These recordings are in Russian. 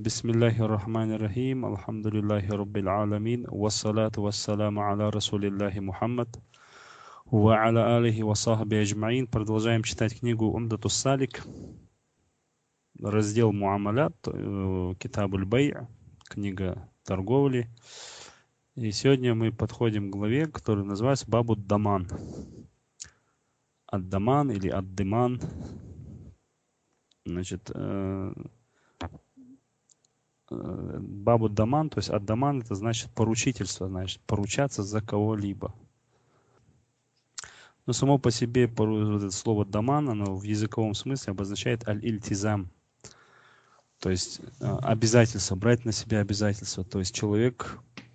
Бисмиллахи рахмани рахим, алхамдулиллахи раббил аламин, вассалату вассаламу аля расулиллахи Мухаммад, ва аля алихи ва сахби аджмаин. Продолжаем читать книгу Умдатус Салик, раздел Муамалят, Китабуль Бай, книга торговли. И сегодня мы подходим к главе, которая называется Бабу Даман. Ад-Даман или Ад-Диман. Значит, Бабу Даман, то есть Ад-Даман, это значит поручительство, значит поручаться за кого-либо. Но само по себе вот это слово «даман», оно в языковом смысле обозначает аль-ильтизам, то есть обязательство, брать на себя обязательство. То есть человек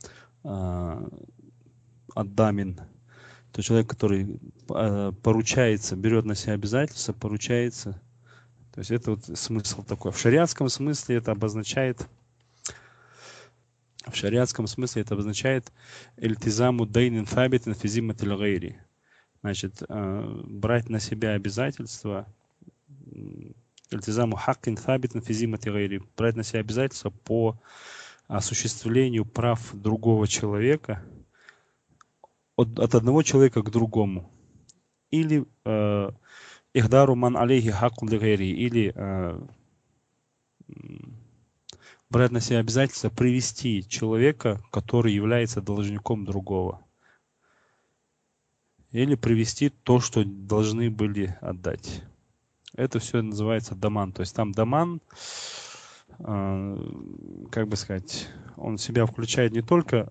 аддамин, то человек, который поручается, берет на себя обязательство, поручается. То есть это вот смысл такой. В шариатском смысле это обозначает «эльтизаму дейнин фабитин физиматил гайри». Значит, брать на себя обязательства, «эльтизаму хаккин фабитин физиматил гайри», брать на себя обязательства по осуществлению прав другого человека от одного человека к другому. Или «ихдару ман алейхи хаккун ли гайри», или брать на себя обязательство привести человека, который является должником другого. Или привести то, что должны были отдать. Это все называется даман. То есть там даман, как бы сказать, он в себя включает не только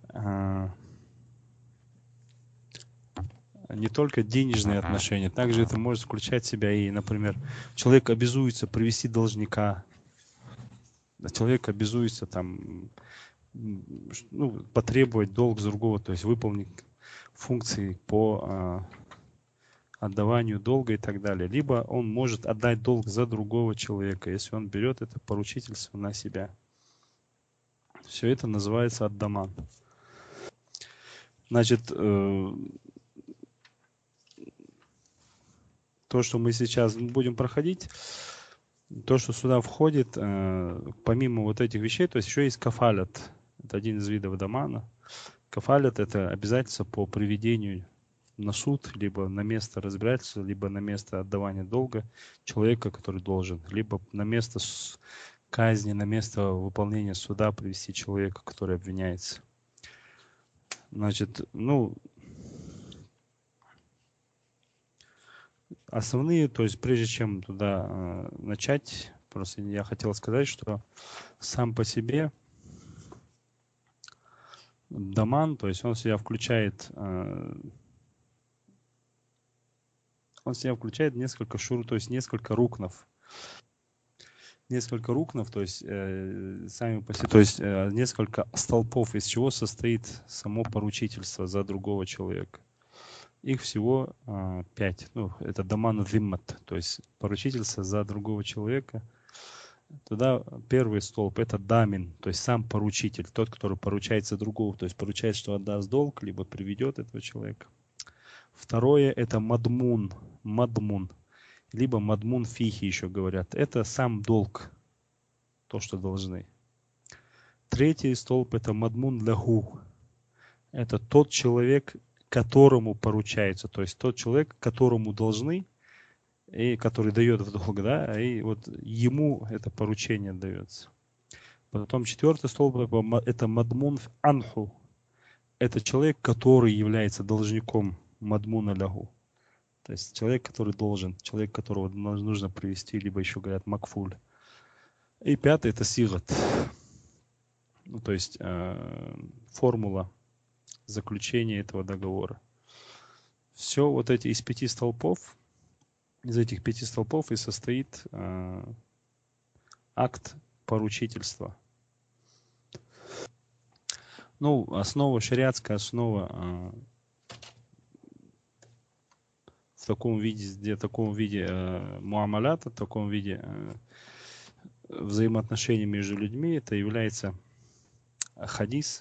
денежные отношения, также это может включать в себя и, например, человек обязуется привести должника, человек обязуется там, потребовать долг с другого, то есть выполнить функции по отдаванию долга и так далее. Либо он может отдать долг за другого человека, если он берет это поручительство на себя. Все это называется аддаман. Значит, то, что мы сейчас будем проходить, то, что сюда входит, помимо вот этих вещей, то есть еще есть кафалят. Это один из видов дамана. Кафалят — это обязательство по приведению на суд, либо на место разбирательства, либо на место отдавания долга человека, который должен, либо на место казни, на место выполнения суда привести человека, который обвиняется. Значит, основные, то есть прежде чем туда начать, просто я хотел сказать, что сам по себе даман, то есть он в себя включает несколько то есть несколько рукнов. Несколько рукнов, то есть сами по себе, то есть несколько столпов, из чего состоит само поручительство за другого человека. Их всего 5. Это даман виммат, то есть поручительство за другого человека. Туда первый столб — это дамин, то есть сам поручитель, тот, который поручается другому, то есть поручает, что отдаст долг, либо приведет этого человека. Второе — это мадмун, либо мадмун фихи еще говорят. Это сам долг, то, что должны. Третий столб — это мадмун лаху. Это тот человек, которому поручается, то есть тот человек, которому должны, и который дает в долг, да, и вот ему это поручение дается. Потом четвертый столб — это мадмун анху. Это человек, который является должником мадмуна лаху. То есть человек, который должен, человек, которого нужно привести, либо еще говорят макфуль. И пятый — это сигат. То есть формула заключения этого договора. Все вот эти из этих 5 столпов и состоит акт поручительства. Шариатская основа в таком виде муамалята, в таком виде взаимоотношений между людьми, это является хадис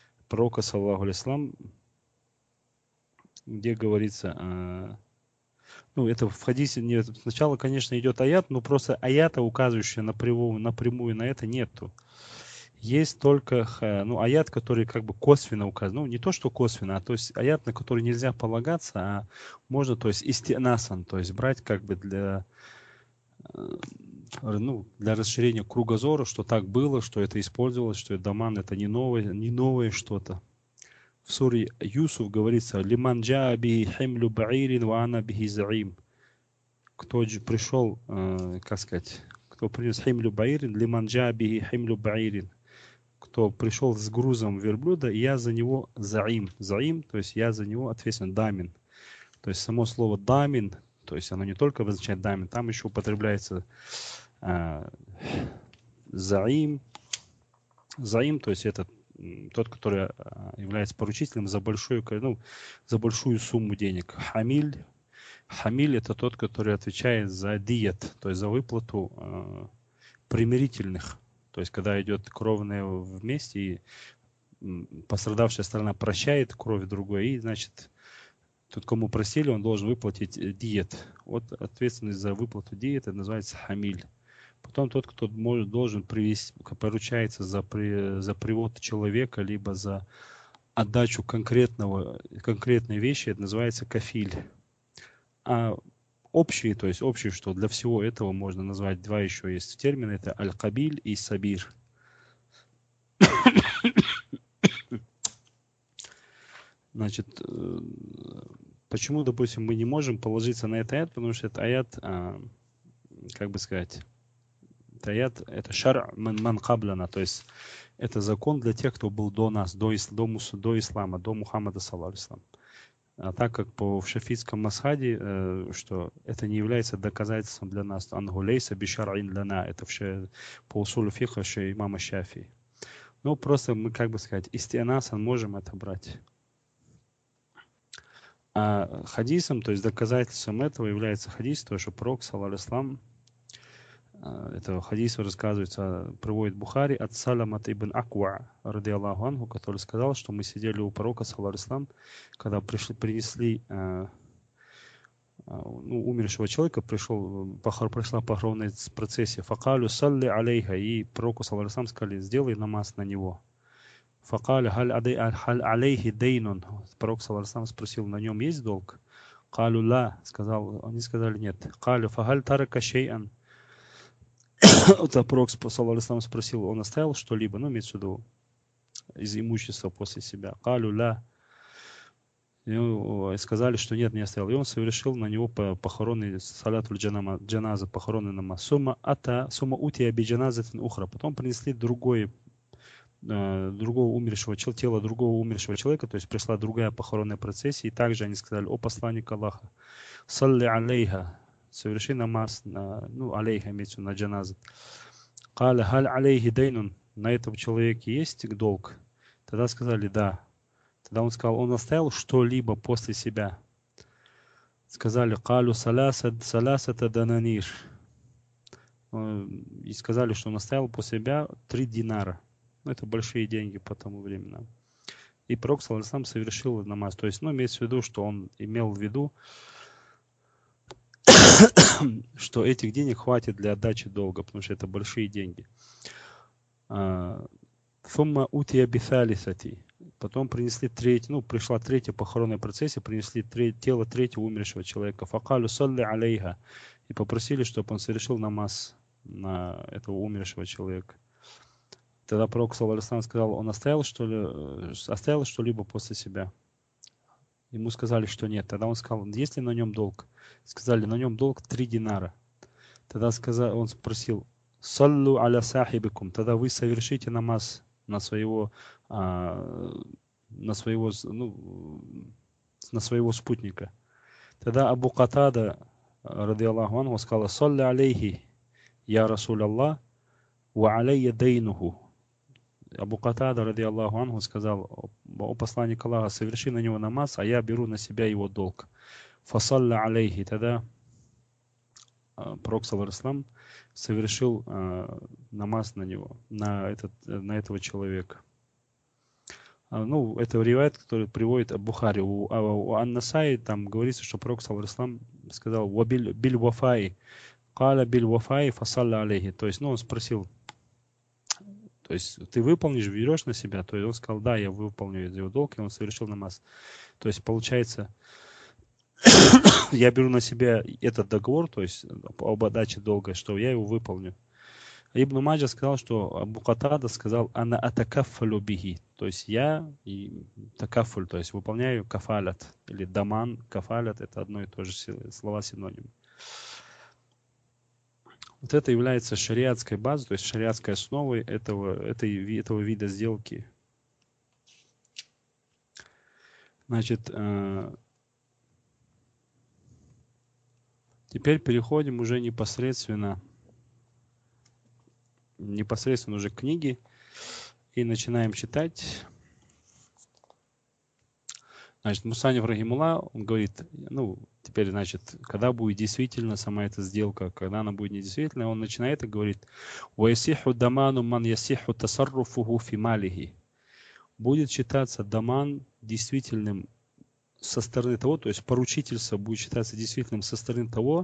пророка, саллаллаху алейхи ва саллям, где говорится, Ну, это в хадисе нет. Сначала, конечно, идет аят, но просто аята, указывающего напрямую на это, нету. Есть только ну, аят, который как бы косвенно указан. Ну, не то, что косвенно, а то есть аят, на который нельзя полагаться, а можно, то есть истинасан, то есть брать как бы ну, для расширения кругозора, что так было, что это использовалось, что даман это не новое что-то. В суре Юсуф говорится: «Лиман джаа бихи химлю баирин ва ана бихи заим». Кто пришел, как сказать, кто принес химлю баирин, лиман джаа бихи химлю баирин. Кто пришел с грузом верблюда, я за него заим. Заим, то есть я за него ответственен, дамин. То есть само слово дамин, то есть оно не только обозначает дамин, там еще употребляется заим. Заим, то есть это тот, который является поручителем за большую, ну, за большую сумму денег. Хамиль. Хамиль это тот, который отвечает за диет, то есть за выплату примирительных. То есть когда идет кровное вместе, и пострадавшая сторона прощает кровь другой, и, значит, тот, кому просили, он должен выплатить диет. Вот ответственность за выплату диет, это называется хамиль. Потом тот, кто должен привести, поручается за привод человека, либо за отдачу конкретной вещи, это называется кафиль. А общие, то есть общие, что для всего этого можно назвать два еще есть термина, это аль-кабиль и сабир. Значит, почему, допустим, мы не можем положиться на этот аят, потому что этот аят, как бы сказать, этот аят, это шар ман кабляна, то есть это закон для тех, кто был до нас, до ислама, до Мухаммада, саллаллаху алейхи ва саллям. А так как в шафитском масхаде, что это не является доказательством для нас, ангулейса бишар'ин ляна, это по усулю фиха имама Шафии. Ну, просто мы, как бы сказать, истинасан можем это брать. А хадисом, то есть доказательством этого является хадис, то, что пророк, саллаллаху алейхи ва саллям, это хадис рассказывается, приводит Бухари от Саламат ибн Аква, ради Аллаху анху, который сказал, что мы сидели у пророка, саллаллаху алейхи ва саллям, когда принесли умершего человека, прошла похоронная процессия. Факалю салли алейха, и пророку, саллаллаху алейхи ва саллям, сказали: сделай намаз на него. Факаля халь алейхи дейнун. Пророк, саллаллаху алейхи ва саллям, спросил: на нем есть долг? Калю ла, они сказали: нет. Калю фахаль тарака шей'ан. Пророк, саллаллаху алейхи ва саллям, спросил: он оставил что-либо, ну, имеется в виду из имущества после себя? Калю ла. И сказали, что нет, не оставил. И он совершил на него похоронный салятуль джаназа, похоронный намаз. Сумма утия би джаназатин ухра. Потом принесли тело другого умершего человека, то есть пришла другая похоронная процессия, и также они сказали: о посланник Аллаха, салли алейха, соверши намаз, алейха имеется в виду на джаназат. Каля халь алейхи дейнун, на этого человека есть долг? Тогда сказали: да. Тогда он сказал: он оставил что-либо после себя? Сказали: калю саласата дананир. И сказали, что он оставил после себя 3 динара. Это большие деньги по тому времени. И пророк, саллаллаху алейхи ва саллям, совершил намаз. То есть, имеется в виду, что он имел в виду, что этих денег хватит для отдачи долга, потому что это большие деньги. Фумма утия бифалисати. Потом принесли пришла третья похоронная процессия, принесли тело третьего умершего человека. Факалю салли алейха. И попросили, чтобы он совершил намаз на этого умершего человека. Тогда пророк, саллаллаху алейхи ва саллям, сказал: он оставил что-либо после себя? Ему сказали, что нет. Тогда он сказал: есть ли на нем долг? Сказали: на нем долг 3 динара. Тогда он спросил: саллу аля сахибикум. Тогда вы совершите намаз на своего спутника. Тогда Абу Катада, ради Аллаху анху, сказал: салли алейхи, я Расуль Аллах, ва алейя дейнуху. Абу Катада, ради Аллаху анху, сказал: о посланник Аллаха, соверши на него намаз, а я беру на себя его долг. Фасалля алейхи. Тогда пророк, саллаллаху алейхи ва саллям, совершил намаз на него, на этого человека. Ну, это ривайат, который приводит Бухари. У Ан-Насаи там говорится, что пророк, саллаллаху алейхи ва саллям, сказал биль вафаи, каля биль вафаи фасалля алейхи. То есть, ну, он спросил, то есть ты выполнишь, берешь на себя? То есть он сказал, да, я выполню его долг, и он совершил намаз. То есть получается, я беру на себя этот договор, то есть об отдаче долга, что я его выполню. Ибн Маджа сказал, что Абу Катада сказал, ана атакаффалю бихи, то есть я и такаффуль, то есть выполняю кафалят, или даман, кафалят, это одно и то же слова синоним. Вот это является шариатской базой, то есть шариатской основой этого вида сделки. Значит, теперь переходим уже непосредственно уже к книге и начинаем читать. Значит, Мусаниф рахимулла, он говорит, ну, теперь, значит, когда будет действительно сама эта сделка, когда она будет недействительной, он начинает и говорит, «Ваясиху даману ман ясиху тасарруфуху фи малихи». Будет считаться даман действительным со стороны того, то есть поручительство будет считаться действительным со стороны того,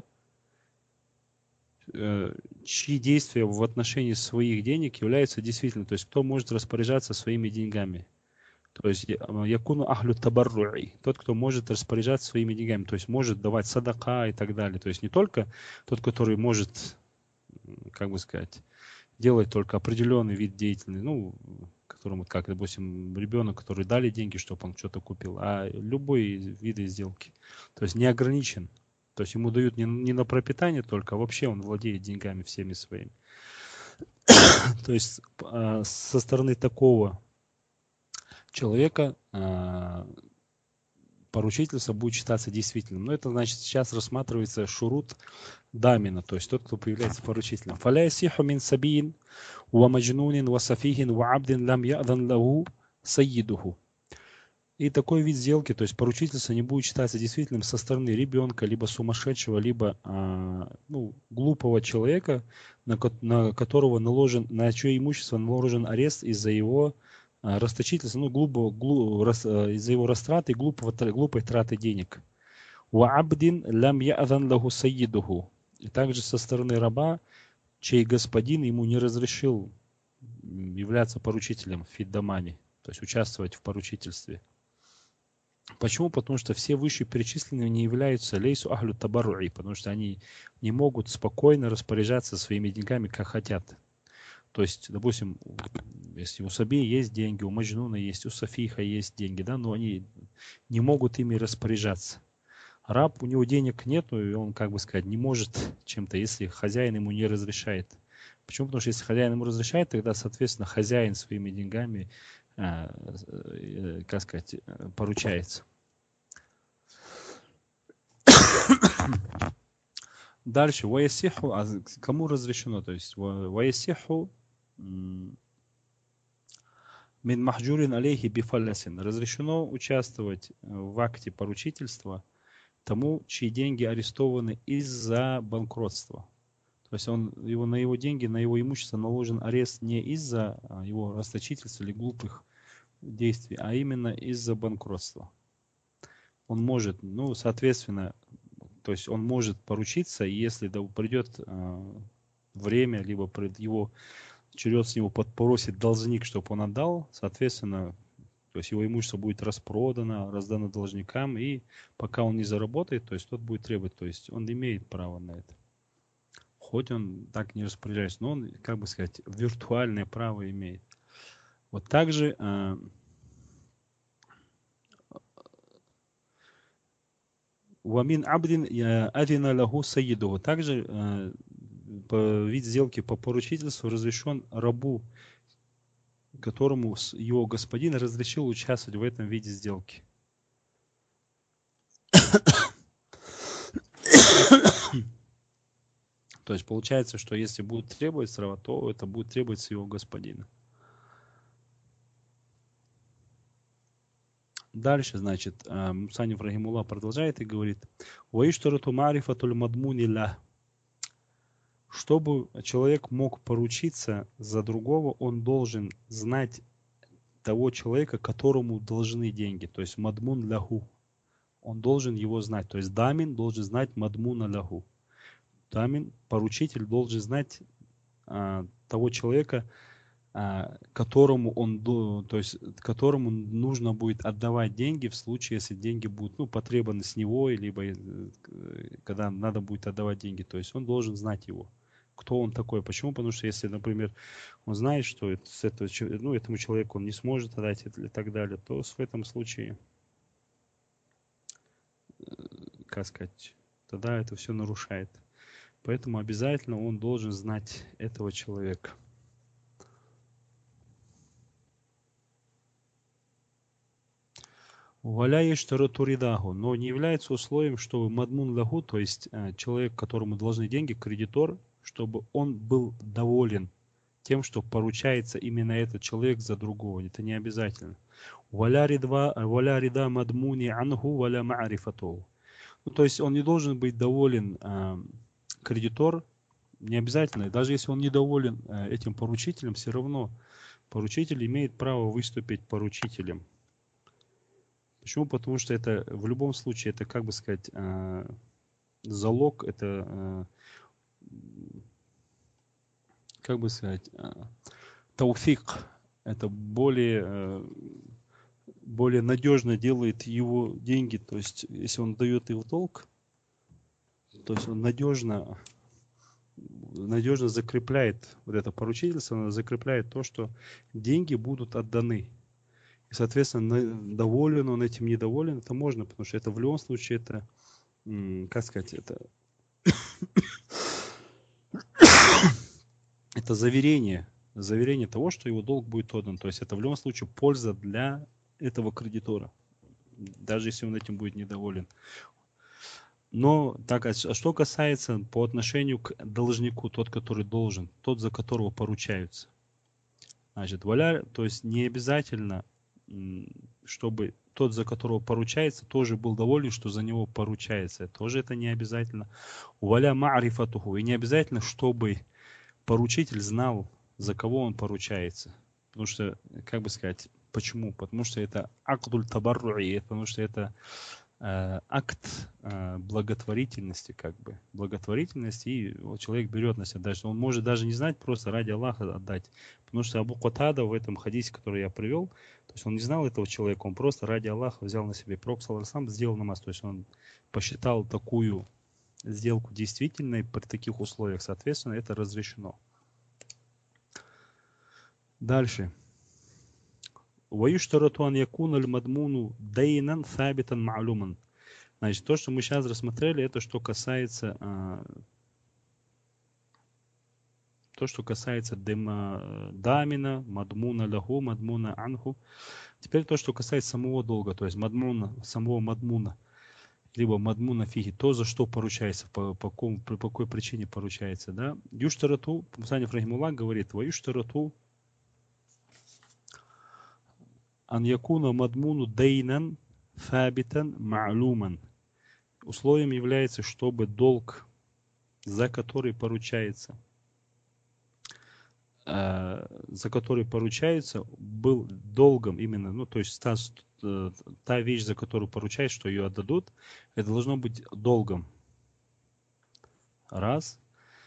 чьи действия в отношении своих денег являются действительными, то есть кто может распоряжаться своими деньгами. То есть якуну ахлю табарруи, тот, кто может распоряжаться своими деньгами, то есть может давать садака и так далее. То есть не только тот, который может, как бы сказать, делать только определенный вид деятельности, ну, которому, как, допустим, ребенок, который дали деньги, чтобы он что-то купил, а любые виды сделки. То есть не ограничен. То есть ему дают не на пропитание только, а вообще он владеет деньгами всеми своими. То есть со стороны такого человека поручительство будет считаться действительным. Но это значит, сейчас рассматривается шурут дамина, то есть тот, кто появляется поручителем. فَلَا يَصِحُ مِنْ سَبِيٍّ وَمَجْنُونٍ وَسَفِيهٍ وَعَبْدٍ لَمْ يَأْذَنْ لَهُ سَيِّدُهُ. И такой вид сделки, то есть поручительство не будет считаться действительным со стороны ребенка, либо сумасшедшего, либо глупого человека, на которого наложен, на чье имущество наложен арест из-за его расточительства, из-за его растраты и глупой траты денег. وَعَبْدٍ لَمْ يَأْذَنْ لَهُ سَيِّدُهُ. И также со стороны раба, чей господин ему не разрешил являться поручителем в фиддамане, то есть участвовать в поручительстве. Почему? Потому что все вышеперечисленные не являются лейсу ахлю табаруи, потому что они не могут спокойно распоряжаться своими деньгами, как хотят. То есть, допустим, если у Саби есть деньги, у Маджнуна есть, у Софиха есть деньги, да, но они не могут ими распоряжаться. Раб, у него денег нету, и он, как бы сказать, не может чем-то, если хозяин ему не разрешает. Почему? Потому что если хозяин ему разрешает, тогда, соответственно, хозяин своими деньгами, как сказать, поручается. Дальше, ваясиху, а кому разрешено? То есть, ваясиху мин махджурин алейхи бифаллясин. Разрешено участвовать в акте поручительства тому, чьи деньги арестованы из-за банкротства. То есть на его деньги, на его имущество наложен арест не из-за его расточительства или глупых действий, а именно из-за банкротства. Он может, соответственно, то есть он может поручиться, и если придет время, либо его черед с него попросит должник, чтобы он отдал, соответственно, то есть его имущество будет распродано, раздано должникам, и пока он не заработает, то есть тот будет требовать, то есть он имеет право на это. Хоть он так не распоряжается, но он, как бы сказать, виртуальное право имеет. Вот также вамин абдин адина лаху саидуху. Также вид сделки по поручительству разрешен рабу, которому его господин разрешил участвовать в этом виде сделки. То есть получается, что если будет требоваться раба, то это будет требоваться его господина. Дальше, значит, Мусаниф рахимулла продолжает и говорит: «Ваиштарату марифатуль мадмуни ля». Чтобы человек мог поручиться за другого, он должен знать того человека, которому должны деньги. То есть мадмун лаху. Он должен его знать. То есть дамин должен знать мадмуна лаху. Дамин, поручитель, должен знать того человека, которому то есть которому нужно будет отдавать деньги в случае, если деньги будут потребованы с него, либо когда надо будет отдавать деньги. То есть он должен знать его, кто он такой. Почему? Потому что если, например, он знает, что этому человеку он не сможет отдать и так далее, то в этом случае, как сказать, тогда это все нарушает. Поэтому обязательно он должен знать этого человека. Валя иштаратуридаху, но не является условием, чтобы мадмун лаху, то есть человек, которому должны деньги, кредитор, чтобы он был доволен тем, что поручается именно этот человек за другого. Это не обязательно. Валя рида мадмуни анху валя ма'рифату. То есть он не должен быть доволен, кредитор, не обязательно. Даже если он недоволен этим поручителем, все равно поручитель имеет право выступить поручителем. Почему? Потому что это в любом случае, это, как бы сказать, залог, это, как бы сказать, тауфик. Это более надежно делает его деньги. То есть, если он дает их в долг, то есть он надежно закрепляет вот это поручительство, он закрепляет то, что деньги будут отданы. И, соответственно, доволен он этим, недоволен, это можно, потому что это в любом случае, это, как сказать, это заверение того, что его долг будет отдан. То есть это в любом случае польза для этого кредитора, даже если он этим будет недоволен. Но что касается по отношению к должнику, тот, который должен, тот, за которого поручаются. Значит, то есть не обязательно, чтобы тот, за которого поручается, тоже был доволен, что за него поручается. Тоже это не обязательно. Валя ма'рифатуху. И не обязательно, чтобы поручитель знал, за кого он поручается. Потому что, как бы сказать, почему? Потому что это акдуль табарруи, потому что это акт благотворительности, как бы. Благотворительности, и человек берет на себя дальше. Он может даже не знать, просто ради Аллаха отдать. Потому что Абу Катада в этом хадисе, который я привел, то есть он не знал этого человека, он просто ради Аллаха взял на себя. Пророк саллаллаху алейхи ва саллям сделал намаз, то есть он посчитал такую сделку действительной при таких условиях. Соответственно, это разрешено. Дальше. وَيُشْتَرَطُ أَنْ يَكُونَ الْمَضْمُونُ دَيْنًا ثَابِتًا مَعْلُومًا. Значит, то, что мы сейчас рассмотрели, это что касается дамина, мадмуна лаху, мадмуна анху. Теперь то, что касается самого долга, то есть самого мадмуна, либо мадмуна фиги, то, за что поручается, по какой причине поручается. Да? Юштарату, Мусаниф рахимуллах говорит, ваюштарату ан якуна мадмуну дейнан фабитан ма'луман. Условием является, чтобы долг, за который поручается, был долгом именно, то есть та вещь, за которую поручается, что ее отдадут, это должно быть долгом. Раз.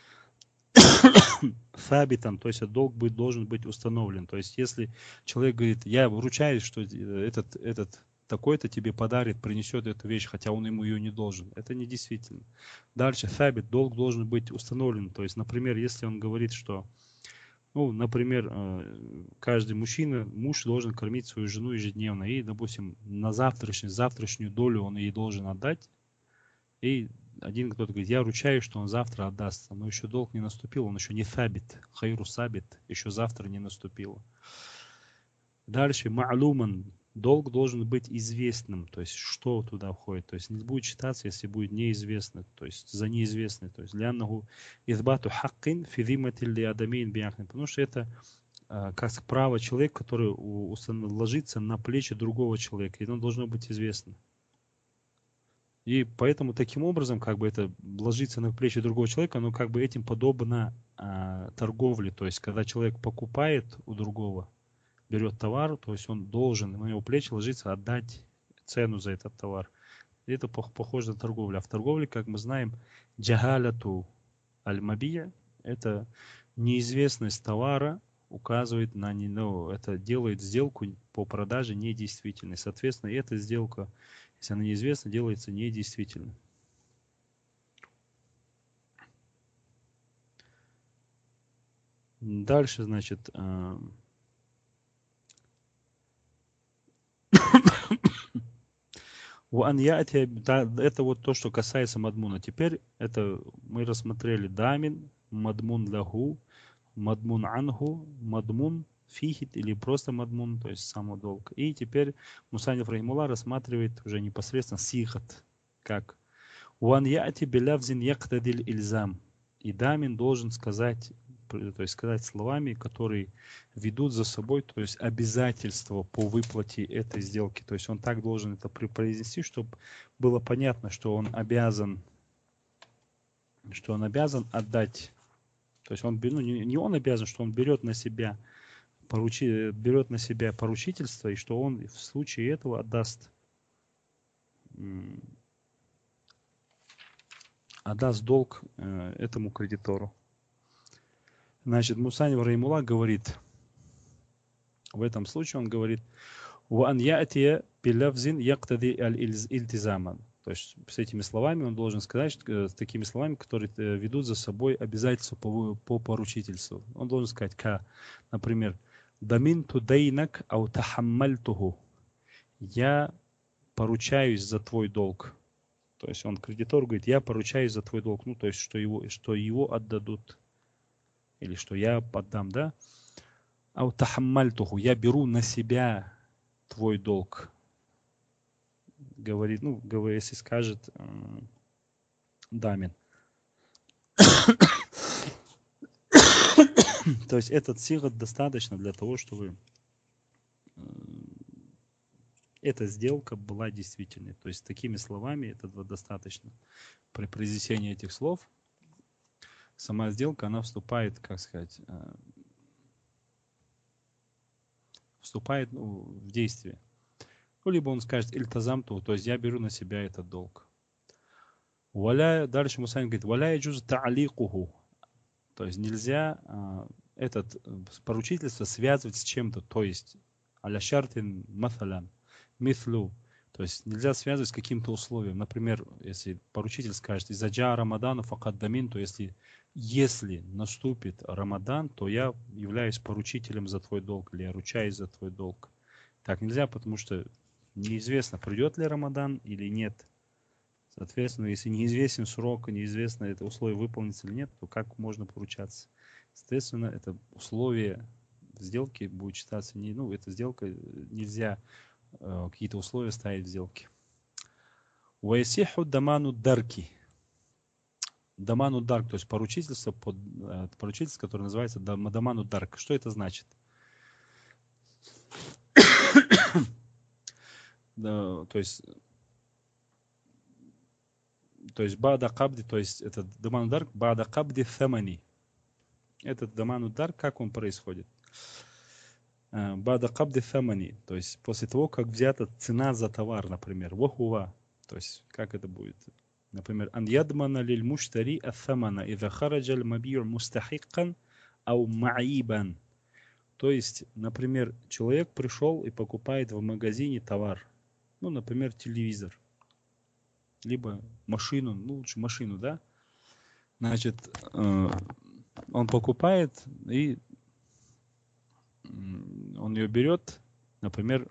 Фабитан, то есть долг должен быть установлен. То есть если человек говорит, я вручаюсь, что этот такой-то тебе подарит, принесет эту вещь, хотя он ему ее не должен. Это не действительно. Дальше, фабит, долг должен быть установлен. То есть, например, если он говорит, что, например, каждый муж должен кормить свою жену ежедневно, и, допустим, на завтрашнюю долю он ей должен отдать, и кто-то говорит, я ручаюсь, что он завтра отдаст, но еще долг не наступил, он еще не фабит, хайру сабит, еще завтра не наступило. Дальше, ма'луман, долг должен быть известным, то есть что туда входит, то есть не будет считаться, если будет неизвестно, то есть за неизвестный, то есть ляннаху избату хаккин фи зиммати ли адамин биахнин, потому что это как право человека, который ложится на плечи другого человека, и оно должно быть известно. И поэтому таким образом, как бы это ложится на плечи другого человека, оно как бы этим подобно торговле, то есть когда человек покупает у другого, берет товар, то есть он должен, на его плечи ложится отдать цену за этот товар. И это похоже на торговлю. А в торговле, как мы знаем, джахаляту аль-мабия, это неизвестность товара указывает на, ну, это делает сделку по продаже недействительной. Соответственно, эта сделка, если она неизвестна, делается недействительной. Дальше, значит, это вот то, что касается мадмуна. Теперь это мы рассмотрели дамин, мадмун лаху, мадмун анху, мадмун фихит или просто мадмун, то есть самый долг. И теперь Мусаниф рахимуллах рассматривает уже непосредственно сихат, как «Уан яти билявзин яктадиль ильзам». И дамин должен сказать, то есть сказать словами, которые ведут за собой, то есть обязательство по выплате этой сделки. То есть он так должен это произнести, чтобы было понятно, что он обязан отдать. То есть он, ну, не он обязан, что он берет на себя поручительство, и что он в случае этого отдаст долг этому кредитору. Значит, Мусаниф рахимуллах говорит, в этом случае он говорит, «Ван я'тия билавзин яктади аль-ильтизаман». То есть с этими словами он должен сказать, с такими словами, которые ведут за собой обязательства по поручительству. Он должен сказать, например, «Даминту дейнак ау тахаммальтуху». Я поручаюсь за твой долг. То есть он кредитор говорит, я поручаюсь за твой долг. Ну, то есть, что его отдадут. Или что я отдам, да? Ау тахаммальтуху. Я беру на себя твой долг. Говорит, ну, если скажет дамин. То есть этот сигат достаточно для того, чтобы эта сделка была действительной. То есть такими словами этого достаточно. При произнесении этих слов сама сделка, она вступает, как сказать, в действие. Ну, либо он скажет ильтазамту, то есть я беру на себя этот долг. Дальше Мусаниф говорит, валя яджуз та'аликуху. То есть нельзя этот поручительство связывать с чем-то, то есть аля шартин маталян, мислу. То есть нельзя связывать с каким-то условием. Например, если поручитель скажет, изаджа рамадану факаддамин, то если наступит Рамадан, то я являюсь поручителем за твой долг, или я ручаюсь за твой долг. Так нельзя, потому что неизвестно, придет ли Рамадан или нет. Соответственно, если неизвестен срок, неизвестно это условие выполнится или нет, то как можно поручаться? Соответственно, это условие сделки будет считаться эта сделка нельзя какие-то условия ставить в сделке. Уайсиху даману дарки. Даману дарк, то есть поручительство, которое называется даману дарк. Что это значит? То есть бада кабди, то есть это даману дарк, бада кабди самани. Этот даману дарк, как он происходит? Бада кабди самани, то есть после того, как взята цена за товар, например, вахува, то есть как это будет? Например, ан ядмана лиль муштари ас-самана иза хараджа аль-маби'у мустахиккан ау ма'ибан. То есть, например, человек пришел и покупает в магазине товар, ну, например, телевизор, либо машину, ну, лучше машину, да? Значит, он покупает и он ее берет, например,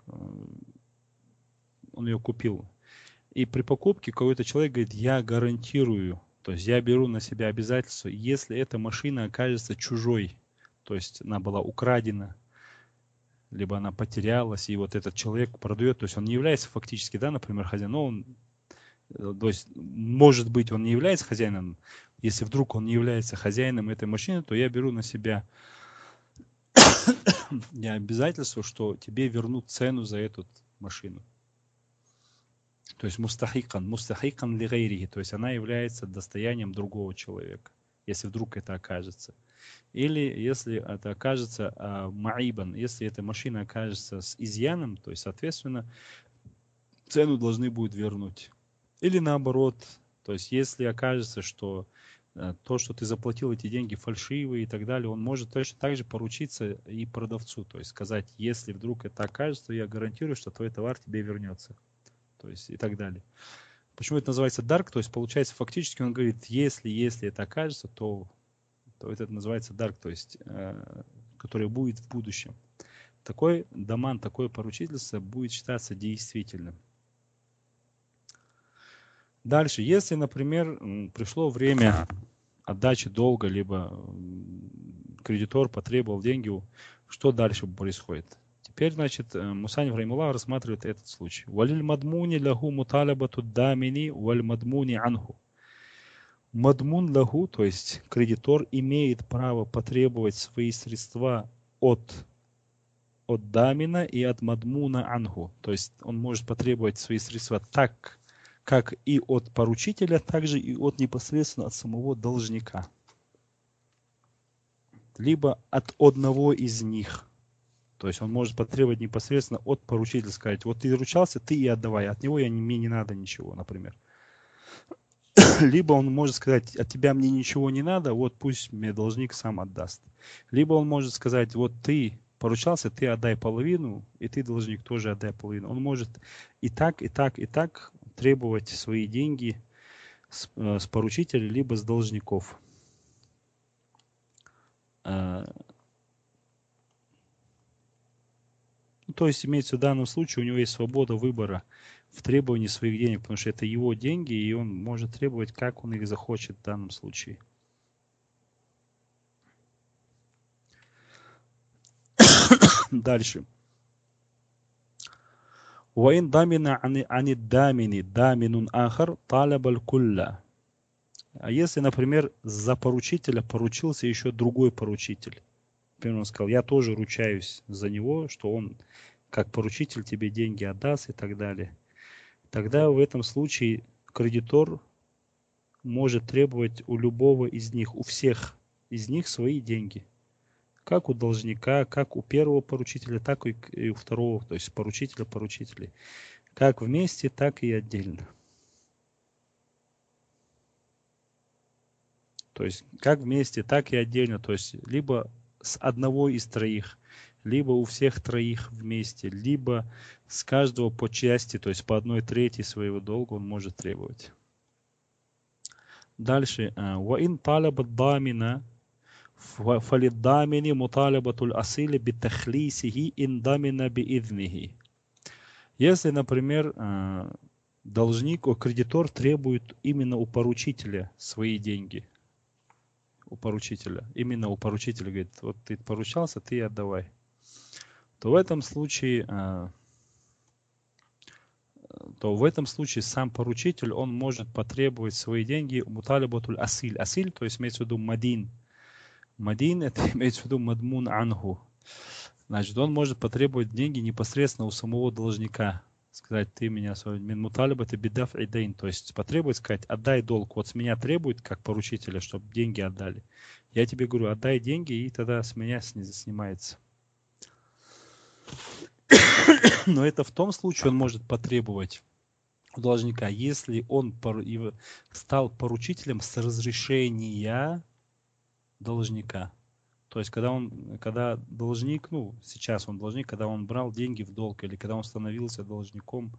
он ее купил. И при покупке какой-то человек говорит, я гарантирую, то есть я беру на себя обязательство, если эта машина окажется чужой, то есть она была украдена, либо она потерялась, и вот этот человек продает, то есть он не является фактически, да, например, хозяином, то есть, может быть, он не является хозяином, если вдруг он не является хозяином этой машины, то я беру на себя обязательство, что тебе вернут цену за эту машину. То есть мустахикан ли гайрихи, то есть она является достоянием другого человека, если вдруг это окажется. Или если это окажется маибан, если эта машина окажется с изъяном, то есть, соответственно, цену должны будут вернуть. Или наоборот, то есть если окажется, что то, что ты заплатил эти деньги фальшивые и так далее, он может точно так же поручиться и продавцу, то есть сказать, если вдруг это окажется, я гарантирую, что твой товар тебе вернется, то есть и так далее. Почему это называется дарк? То есть получается фактически он говорит, если это окажется, то это называется дарк, то есть который будет в будущем. Такой даман, такое поручительство будет считаться действительным. Дальше, если, например, пришло время отдачи долга, либо кредитор потребовал деньги, что дальше происходит? Теперь, значит, Мусаниф рахимахуллах рассматривает этот случай. Валиль мадмуни лаху муталабату дамини валь мадмуни анху. Мадмун лаху, то есть кредитор, имеет право потребовать свои средства от дамина и от мадмуна анху. То есть он может потребовать свои средства так, как и от поручителя, также и от непосредственно от самого должника. Либо от одного из них. То есть он может потребовать непосредственно от поручителя, сказать, вот ты ручался, ты и отдавай, от него мне не надо ничего, например. Либо он может сказать, от тебя мне ничего не надо, вот пусть мне должник сам отдаст. Либо он может сказать, вот ты поручался, ты отдай половину, и ты, должник, тоже отдай половину. Он может и так, и так, и так требовать свои деньги с поручителя, либо с должников. То есть имеется в данном случае, у него есть свобода выбора в требовании своих денег, потому что это его деньги, и он может требовать, как он их захочет в данном случае. Дальше. وإن ضمن عن الضامن ضامن آخر طالب الكل. А если, например, за поручителя поручился еще другой поручитель. Например, он сказал, я тоже ручаюсь за него, что он как поручитель тебе деньги отдаст и так далее. Тогда в этом случае кредитор может требовать у любого из них, у всех из них свои деньги. Как у должника, как у первого поручителя, так и у второго, то есть поручителей. Как вместе, так и отдельно. То есть как вместе, так и отдельно. То есть либо с одного из троих, либо у всех троих вместе, либо с каждого по части, то есть по 1/3 своего долга он может требовать. Дальше. وَإِنْ طَالَبَ الضَّامِنَ فَلِلضَّامِنِ مُطَالَبَةُ الْأَصِيلِ بِتَخْلِيصِهِ إِنْ ضَمِنَ بِإِذْنِهِ. Если, например, кредитор требует именно у поручителя свои деньги, именно у поручителя говорит, вот ты поручался, ты отдавай, то в этом случае сам поручитель, он может потребовать свои деньги муталибатуль асиль. Асиль, то есть имеется в виду мадин. Мадин, это имеется в виду мадмун анху. Значит, он может потребовать деньги непосредственно у самого должника. Сказать, ты меня мин муталиб, это бидаф идейн. То есть потребует сказать, отдай долг. Вот с меня требует, как поручителя, чтобы деньги отдали. Я тебе говорю, отдай деньги, и тогда с меня снимается. Но это в том случае он может потребовать у должника, если он стал поручителем с разрешения должника. То есть, когда должник, сейчас он должник, когда он брал деньги в долг, или когда он становился должником,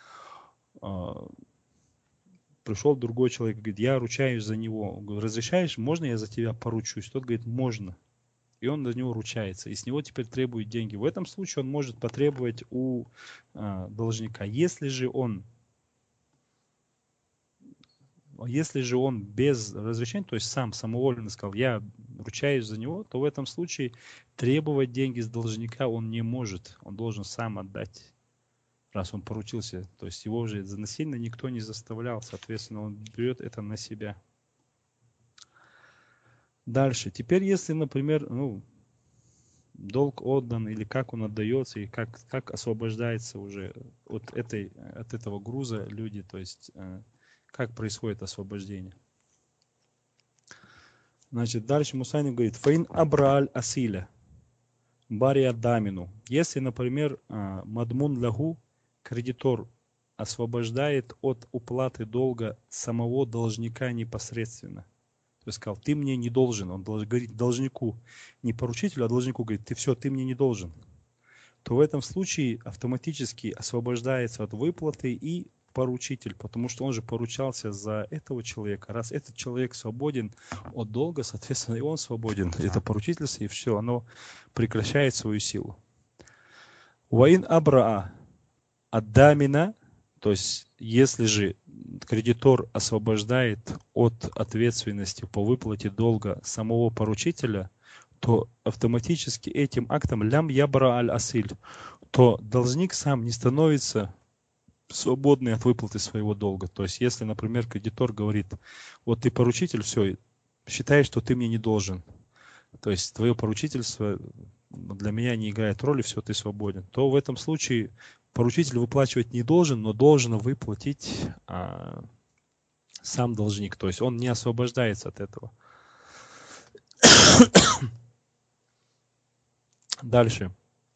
пришел другой человек, говорит, я ручаюсь за него. Он говорит, разрешаешь, можно я за тебя поручусь? Тот говорит, можно. И он за него ручается. И с него теперь требует деньги. В этом случае он может потребовать у должника. Если же он без разрешения, то есть сам самовольно сказал, я ручаюсь за него, то в этом случае требовать деньги с должника он не может. Он должен сам отдать, раз он поручился. То есть его уже насильно никто не заставлял, соответственно, он берет это на себя. Дальше. Теперь, если, например, долг отдан, или как он отдается, и как освобождается уже от этого груза люди, то есть как происходит освобождение. Значит, дальше Мусанин говорит, фаин абрааль асиля, бария дамину. Если, например, мадмун лягу, кредитор освобождает от уплаты долга самого должника непосредственно. То есть сказал, ты мне не должен. Он говорит должнику, не поручителю, а должнику говорит, ты мне не должен. То в этом случае автоматически освобождается от выплаты и поручитель, потому что он же поручался за этого человека. Раз этот человек свободен от долга, соответственно, и он свободен. Это поручительство, и все, оно прекращает свою силу. Ваин абраа аддамина, то есть если же кредитор освобождает от ответственности по выплате долга самого поручителя, то автоматически этим актом лям ябра аль-асиль, то должник сам не становится свободный от выплаты своего долга. То есть, если, например, кредитор говорит, вот ты поручитель, все, считай, что ты мне не должен. То есть, твое поручительство для меня не играет роли, все, ты свободен. То в этом случае поручитель выплачивать не должен, но должен выплатить сам должник. То есть, он не освобождается от этого. Дальше.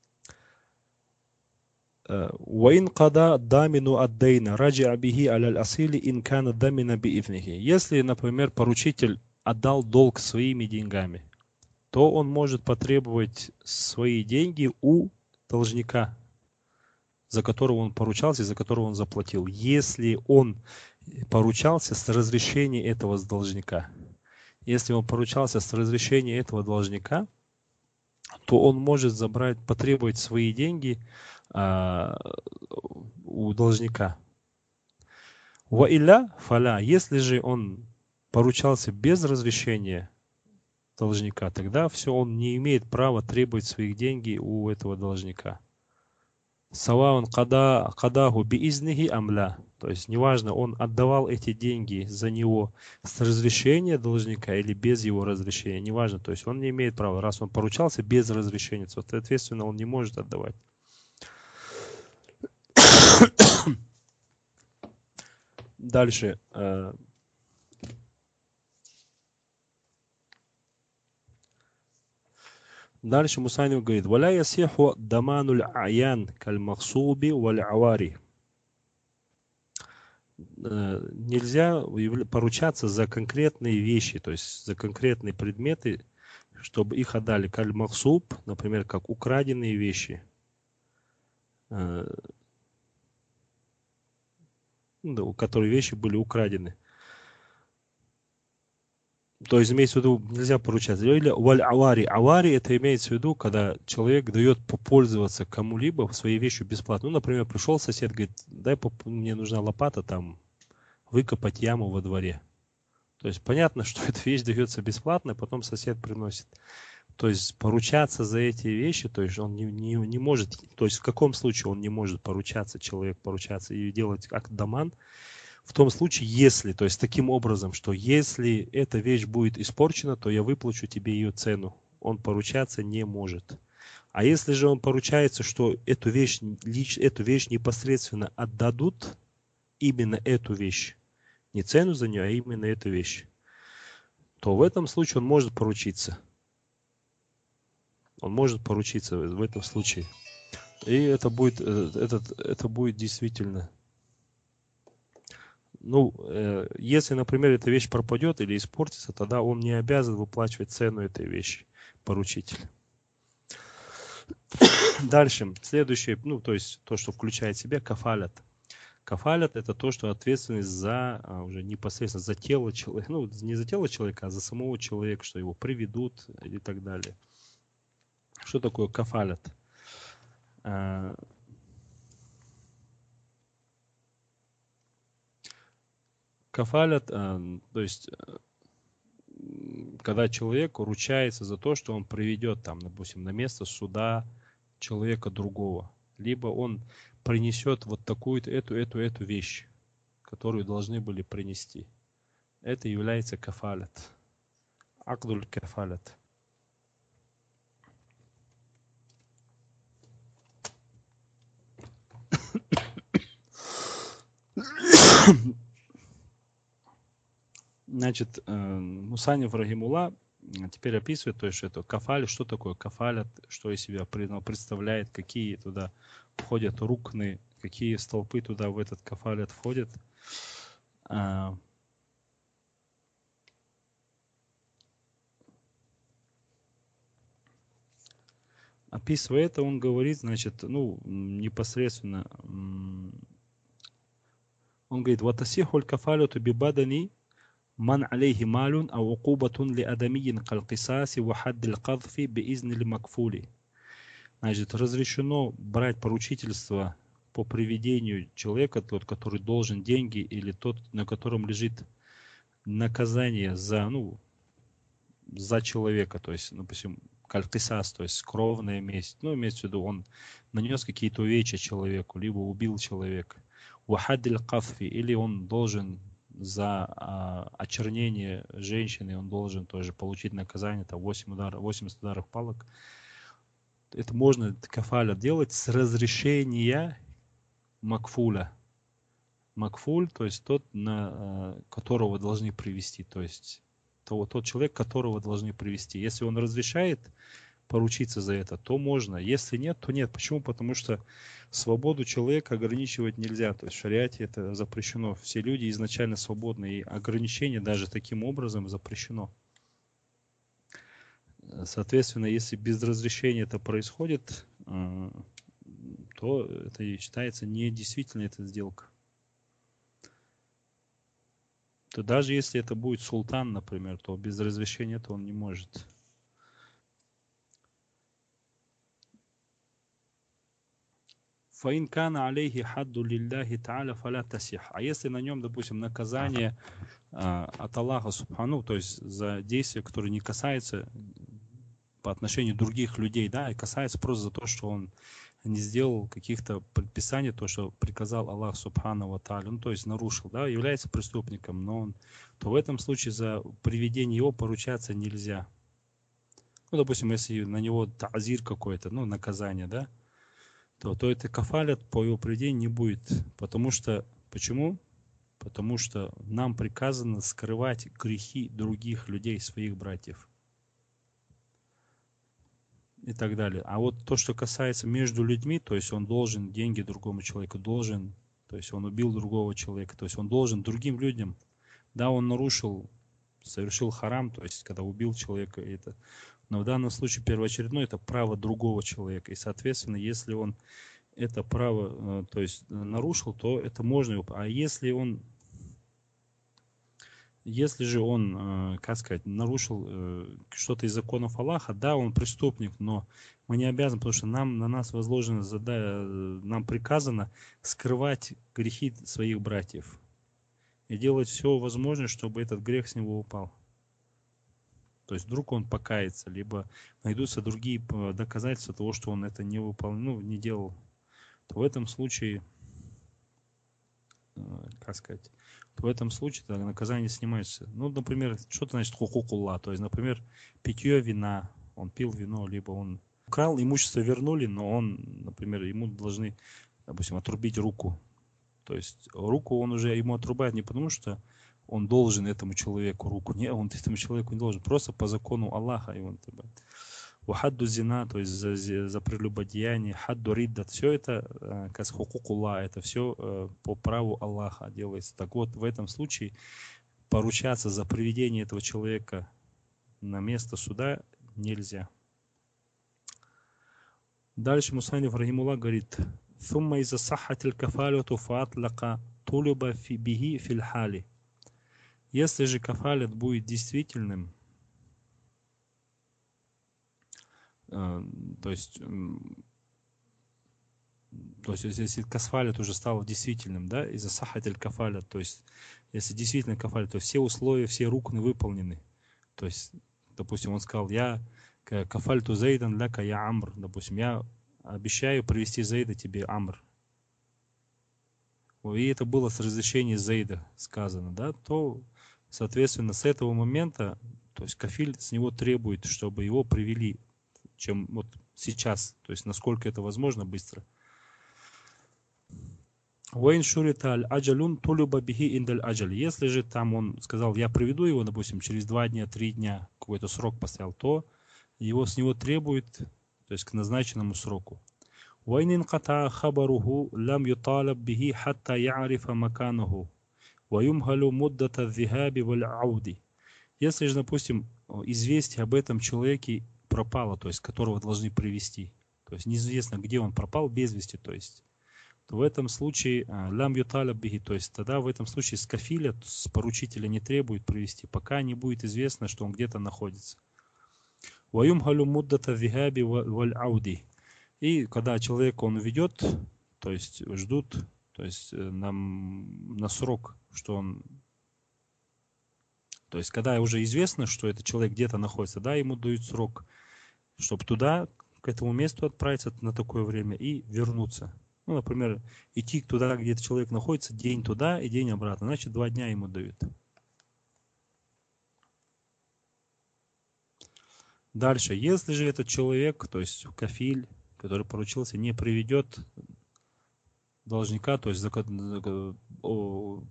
وإن قضى الضامن الدين رجع به على الأصيل إن كان الضامن بإذنه. Если, например, поручитель отдал долг своими деньгами, то он может потребовать свои деньги у должника, за которого он поручался и за которого он заплатил, если он поручался с разрешения этого должника. Если он поручался с разрешения этого должника, то он может потребовать свои деньги у должника. Ваиля фаля, если же он поручался без разрешения должника, тогда все, он не имеет права требовать своих деньги у этого должника. Саваун кадаху биизнихи амля, то есть неважно, он отдавал эти деньги за него с разрешения должника или без его разрешения, неважно, то есть он не имеет права, раз он поручался без разрешения, то, соответственно, он не может отдавать. Дальше. Дальше Мусанив говорит, «Валя ясиху дамануль аян каль-махсуби валь-авари». Нельзя поручаться за конкретные вещи, то есть за конкретные предметы, чтобы их отдали каль-махсуб, например, как украденные вещи. У которых вещи были украдены. То есть имеется в виду, нельзя поручаться. Или валь-авари. Авари это имеется в виду, когда человек дает попользоваться кому-либо своей вещью бесплатно. Ну, например, пришел сосед, говорит, мне нужна лопата там выкопать яму во дворе. То есть понятно, что эта вещь дается бесплатно, потом сосед приносит. То есть поручаться за эти вещи, то есть он не может, то есть в каком случае он не может человек поручаться и делать акт даман, в том случае, если, то есть таким образом, что если эта вещь будет испорчена, то я выплачу тебе ее цену. Он поручаться не может. А если же он поручается, что эту вещь непосредственно отдадут, именно эту вещь, не цену за нее, а именно эту вещь, то в этом случае он может поручиться. Он может поручиться в этом случае. И это будет действительно. Ну, если, например, эта вещь пропадет или испортится, тогда он не обязан выплачивать цену этой вещи, поручитель. Дальше, следующее, то есть то, что включает в себя кафалят. Кафалят это то, что ответственность за уже непосредственно за тело человека, не за тело человека, а за самого человека, что его приведут и так далее. Что такое кафалят? Кафалят, то есть, когда человек ручается за то, что он приведет там, допустим, на место суда человека другого, либо он принесет вот такую-то эту вещь, которую должны были принести. Это является кафалят. Акдуль кафалят. Значит, Мусанив рахимулла теперь описывает, то есть это кафаль, что такое кафалят, что из себя представляет, какие туда входят рукны, какие столпы туда в этот кафалят входят. Описывая это, он говорит, значит, непосредственно, он говорит, «Ватасихуль кафалюту бибадани ман алейхи малюн ау укубатун ли адамиин калкисаси вахаддил кадфи биизнили макфули». Значит, разрешено брать поручительство по приведению человека, тот, который должен деньги, или тот, на котором лежит наказание за человека, то есть, допустим, калькисас, то есть кровная месть. Имеется в виду, он нанес какие-то увечья человеку, либо убил человека. Вахадиль каффи, или он должен за очернение женщины, он должен тоже получить наказание, там 80 ударов палок. Это можно кафаля делать с разрешения макфуля. Макфуль, то есть тот, на которого должны привести, то есть тот человек, которого должны привести. Если он разрешает поручиться за это, то можно. Если нет, то нет. Почему? Потому что свободу человека ограничивать нельзя. То есть в шариате это запрещено. Все люди изначально свободны, и ограничение даже таким образом запрещено. Соответственно, если без разрешения это происходит, то это считается недействительной эта сделка. То даже если это будет султан, например, то без разрешения это он не может. فَإِنْ كَانَ عَلَيْهِ حَدُّ لِلَّهِ تَعَالَى فَلَا تَصِحُ. А если на нем, допустим, наказание от Аллаха Субхану, то есть за действия, которые не касаются по отношению других людей, да, и касается просто за то, что он не сделал каких-то предписаний, то, что приказал Аллах Субхану ва Тааля, то есть нарушил, да, является преступником, то в этом случае за приведение его поручаться нельзя. Допустим, если на него тазир какой-то, наказание, да, то это кафалят по его поведению не будет. Почему? Потому что нам приказано скрывать грехи других людей, своих братьев. И так далее. А вот то, что касается между людьми, то есть он должен деньги другому человеку, то есть он убил другого человека, то есть он должен другим людям, да, он совершил харам, то есть когда убил человека, но в данном случае первоочередное это право другого человека. И, соответственно, если он это право, то есть нарушил, то это можно его. А если же он, как сказать, нарушил что-то из законов Аллаха, да, он преступник, но мы не обязаны, потому что на нас возложено, нам приказано скрывать грехи своих братьев и делать все возможное, чтобы этот грех с него упал. То есть вдруг он покается, либо найдутся другие доказательства того, что он это не выполнил, не делал, то в этом случае, в этом случае наказание снимается. Например, что это значит хукукулла? То есть, например, питье вина, он пил вино, либо он украл, имущество вернули, но например, ему должны, допустим, отрубить руку. То есть руку он уже ему отрубает не потому, что он должен этому человеку руку. Нет, он этому человеку не должен. Просто по закону Аллаха его отрубает. Хадду зина, то есть за прелюбодеяние, хадду риддат, все это, как хукукулла, это все по праву Аллаха делается. Так вот, в этом случае поручаться за приведение этого человека на место суда нельзя. Дальше Мусаниф рахимуллах говорит, ثم إذا صحت الكفالة فأطلق طلب به في الحال. Если же кафалят будет действительным, то есть если кафалят уже стал действительным, да, из-за сахатель кафалят, то есть если действительно кафалят, то все условия, все рукны выполнены. То есть, допустим, он сказал, я кафальту зайдан ляка я амр, допустим, я обещаю привести Зейда тебе амр. И это было с разрешения Зейда сказано, да, то, соответственно, с этого момента, то есть кафиль с него требует, чтобы его привели, чем вот сейчас, то есть насколько это возможно быстро. Вейн шурита аль-аджалун тулюба бихи индаль аджаль. Если же там он сказал, я приведу его, допустим, через 2 дня, 3 дня, какой-то срок поставил, то с него требует, то есть к назначенному сроку. وإن انقطع خبره لم يطالب به حتى يعرف مكانه ويمهل مدة الذهاب والعودة. Если же, допустим, известие об этом человеке пропало, то есть которого должны привести, то есть неизвестно, где он пропал без вести, то есть, то в этом случае лям юталаб бихи, то есть тогда в этом случае с кафиля, с поручителя не требует привести, пока не будет известно, что он где-то находится. ويمهل مدة الذهاب والعودة. И когда человека он ведет, то есть ждут, то есть на срок, что он, то есть когда уже известно, что этот человек где-то находится, да, ему дают срок, чтобы туда, к этому месту отправиться на такое время и вернуться. Ну, например, идти туда, где этот человек находится, день туда и день обратно, значит 2 дня ему дают. Дальше, если же этот человек, то есть кафиль, который поручился, не приведет должника, то есть о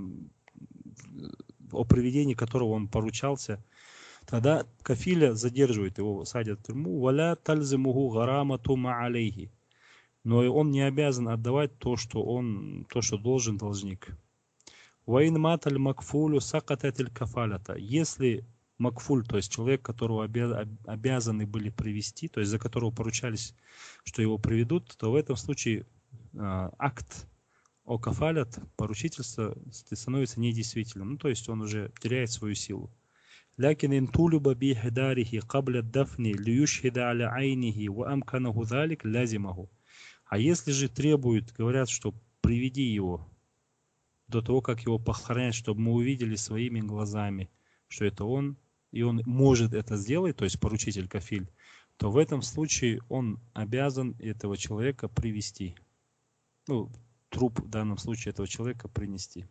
приведении которого он поручался, тогда кафиля задерживает его, садят в тюрьму, валя тальзимуху гарамату ма'алейхи. Но он не обязан отдавать то, что должен должник. Ваин маталь макфулю сакататель кафалята. Если макфуль, то есть человек, которого обязаны были привести, то есть за которого поручались, что его приведут, то в этом случае акт о кафалят, поручительство, становится недействительным. Ну, то есть он уже теряет свою силу. لكن إن طُلب بإحضاره قبل الدفن ليشهد على عينه وأمكنه ذلك لازمه. А если же требуют, говорят, что приведи его до того, как его похоронять, чтобы мы увидели своими глазами, что это он, и он может это сделать, то есть поручитель кафиль, то в этом случае он обязан этого человека привести. Ну, труп в данном случае этого человека принести.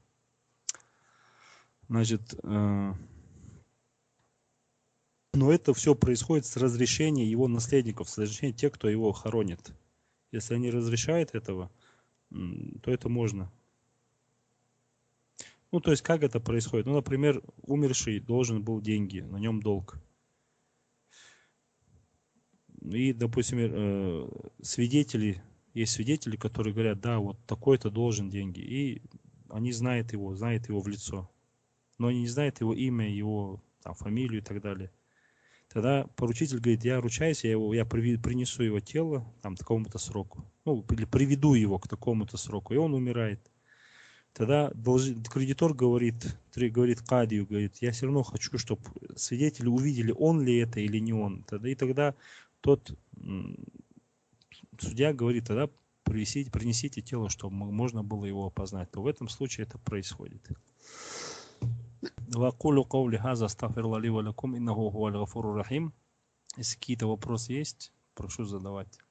Значит, но это все происходит с разрешения его наследников, с разрешения тех, кто его хоронит. Если они разрешают этого, то это можно. Ну, то есть, как это происходит? Ну, например, умерший должен был деньги, на нем долг. И, допустим, есть свидетели, которые говорят, да, вот такой-то должен деньги. И они знают его в лицо. Но они не знают его имя, его там, фамилию и так далее. Тогда поручитель говорит, я ручаюсь, я принесу его тело там, к такому-то сроку. Ну, или приведу его к такому-то сроку, и он умирает. Тогда кредитор говорит кадию, говорит, я все равно хочу, чтобы свидетели увидели, он ли это или не он. Тогда тот судья говорит, тогда принесите тело, чтобы можно было его опознать. То в этом случае это происходит. وأقول قولي هذا استغفر الله لي ولكم إنه هو الغفور الرحيم. Если какие-то вопросы есть, прошу задавать.